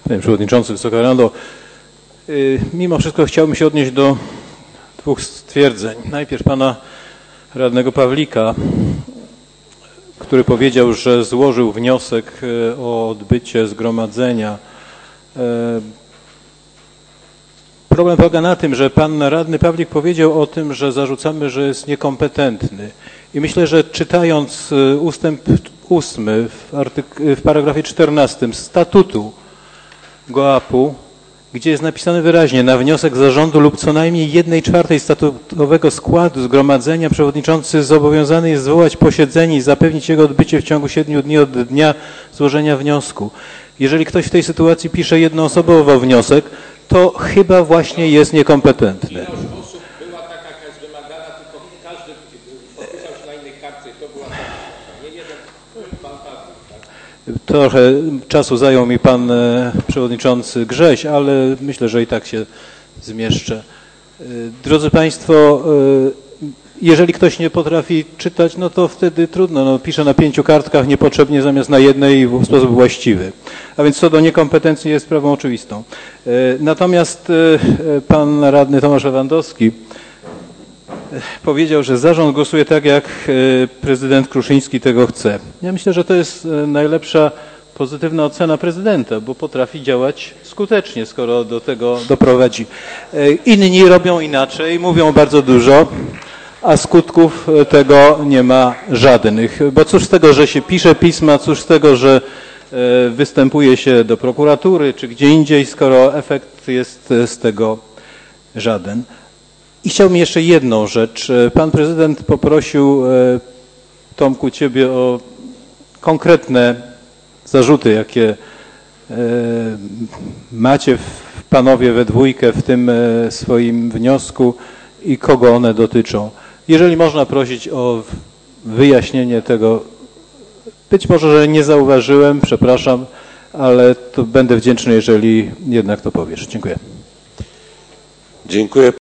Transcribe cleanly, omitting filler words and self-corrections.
Panie Przewodniczący, Wysoka Rado, mimo wszystko chciałbym się odnieść do dwóch stwierdzeń. Najpierw pana radnego Pawlika, który powiedział, że złożył wniosek o odbycie zgromadzenia. Problem polega na tym, że pan radny Pawlik powiedział o tym, że zarzucamy, że jest niekompetentny. I myślę, że czytając ustęp 8 w paragrafie 14 statutu GOAP-u, gdzie jest napisane wyraźnie, na wniosek zarządu lub co najmniej 1/4 statutowego składu zgromadzenia przewodniczący zobowiązany jest zwołać posiedzenie i zapewnić jego odbycie w ciągu 7 dni od dnia złożenia wniosku. Jeżeli ktoś w tej sytuacji pisze jednoosobowo wniosek, to chyba właśnie jest niekompetentny. Ilość osób była taka, jaka jest wymagana, tylko każdy podpisał się na innej kartce i to była taka. Nie jeden pan Pawlik, tak? Trochę czasu zajął mi pan przewodniczący Grześ, ale myślę, że i tak się zmieszczę. Drodzy Państwo, jeżeli ktoś nie potrafi czytać, no to wtedy trudno. No, pisze na 5 kartkach niepotrzebnie zamiast na jednej w sposób właściwy. A więc co do niekompetencji jest sprawą oczywistą. Natomiast pan radny Tomasz Lewandowski powiedział, że zarząd głosuje tak, jak prezydent Kruszyński tego chce. Ja myślę, że to jest najlepsza pozytywna ocena prezydenta, bo potrafi działać skutecznie, skoro do tego doprowadzi. Inni robią inaczej, mówią bardzo dużo, a skutków tego nie ma żadnych. Bo cóż z tego, że się pisze pisma, cóż z tego, że występuje się do prokuratury czy gdzie indziej, skoro efekt jest z tego żaden. I chciałbym jeszcze jedną rzecz. Pan prezydent poprosił, Tomku, ciebie o konkretne zarzuty, jakie macie panowie we dwójkę w tym swoim wniosku i kogo one dotyczą. Jeżeli można prosić o wyjaśnienie tego, być może, że nie zauważyłem, przepraszam, ale to będę wdzięczny, jeżeli jednak to powiesz. Dziękuję. Dziękuję.